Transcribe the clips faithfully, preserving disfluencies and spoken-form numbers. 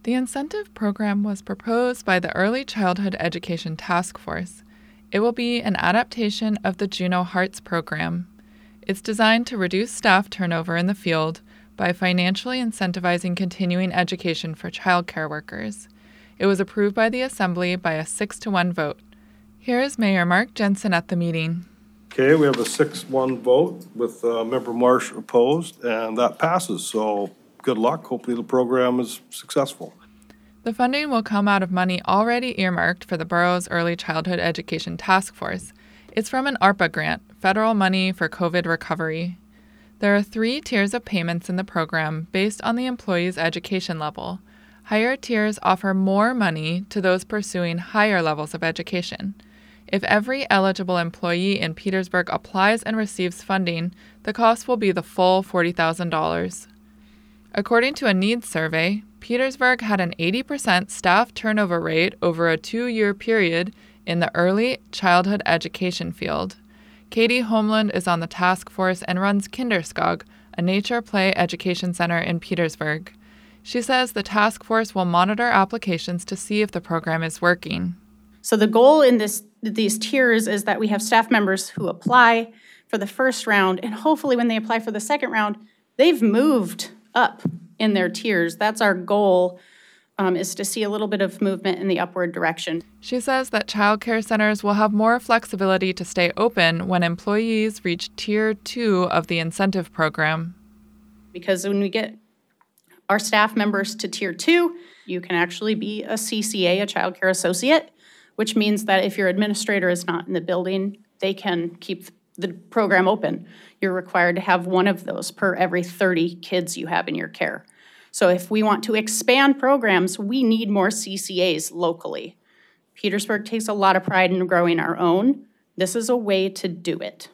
The incentive program was proposed by the Early Childhood Education Task Force. It will be an adaptation of the Juneau Hearts program. It's designed to reduce staff turnover in the field by financially incentivizing continuing education for childcare workers. It was approved by the Assembly by a six to one vote. Here is Mayor Mark Jensen at the meeting. Okay, we have a six one vote with uh, Member Marsh opposed, and that passes. So good luck. Hopefully the program is successful. The funding will come out of money already earmarked for the borough's Early Childhood Education Task Force. It's from an ARPA grant, federal money for COVID recovery. There are three tiers of payments in the program based on the employee's education level. Higher tiers offer more money to those pursuing higher levels of education. If every eligible employee in Petersburg applies and receives funding, the cost will be the full forty thousand dollars. According to a needs survey, Petersburg had an eighty percent staff turnover rate over a two-year period in the early childhood education field. Katie Homeland is on the task force and runs Kinderskog, a nature play education center in Petersburg. She says the task force will monitor applications to see if the program is working. So the goal in this these tiers is that we have staff members who apply for the first round, and hopefully when they apply for the second round, they've moved up in their tiers. That's our goal, um, is to see a little bit of movement in the upward direction. She says that child care centers will have more flexibility to stay open when employees reach Tier two of the incentive program. Because when we get our staff members to Tier two, you can actually be a C C A, a child care associate, which means that if your administrator is not in the building, they can keep the program open. You're required to have one of those per every thirty kids you have in your care. So if we want to expand programs, we need more C C As locally. Petersburg takes a lot of pride in growing our own. This is a way to do it.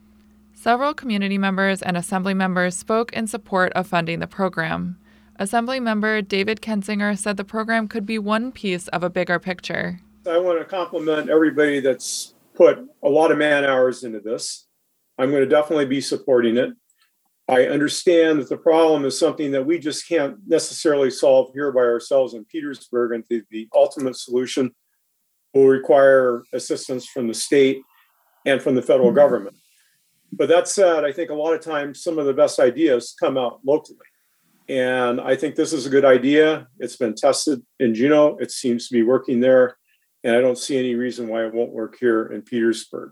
Several community members and assembly members spoke in support of funding the program. Assembly member David Kensinger said the program could be one piece of a bigger picture. I want to compliment everybody that's put a lot of man hours into this. I'm going to definitely be supporting it. I understand that the problem is something that we just can't necessarily solve here by ourselves in Petersburg, and the, the ultimate solution will require assistance from the state and from the federal mm-hmm. government. But that said, I think a lot of times some of the best ideas come out locally. And I think this is a good idea. It's been tested in Juneau. It seems to be working there. And I don't see any reason why it won't work here in Petersburg.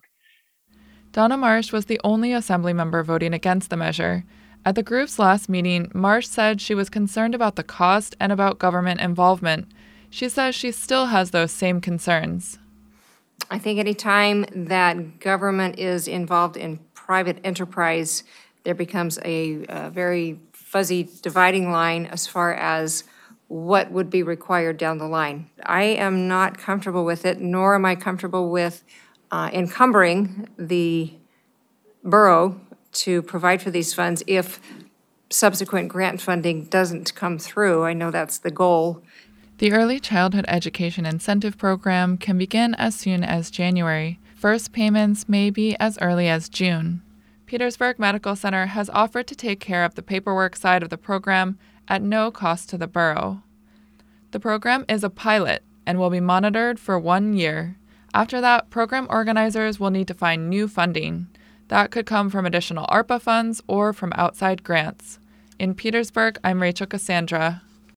Donna Marsh was the only assembly member voting against the measure. At the group's last meeting, Marsh said she was concerned about the cost and about government involvement. She says she still has those same concerns. I think any time that government is involved in private enterprise, there becomes a, a very fuzzy dividing line as far as what would be required down the line. I am not comfortable with it, nor am I comfortable with uh, encumbering the borough to provide for these funds if subsequent grant funding doesn't come through. I know that's the goal. The Early Childhood Education Incentive Program can begin as soon as January. First payments may be as early as June. Petersburg Medical Center has offered to take care of the paperwork side of the program at no cost to the borough. The program is a pilot and will be monitored for one year. After that, program organizers will need to find new funding. That could come from additional ARPA funds or from outside grants. In Petersburg, I'm Rachel Cassandra.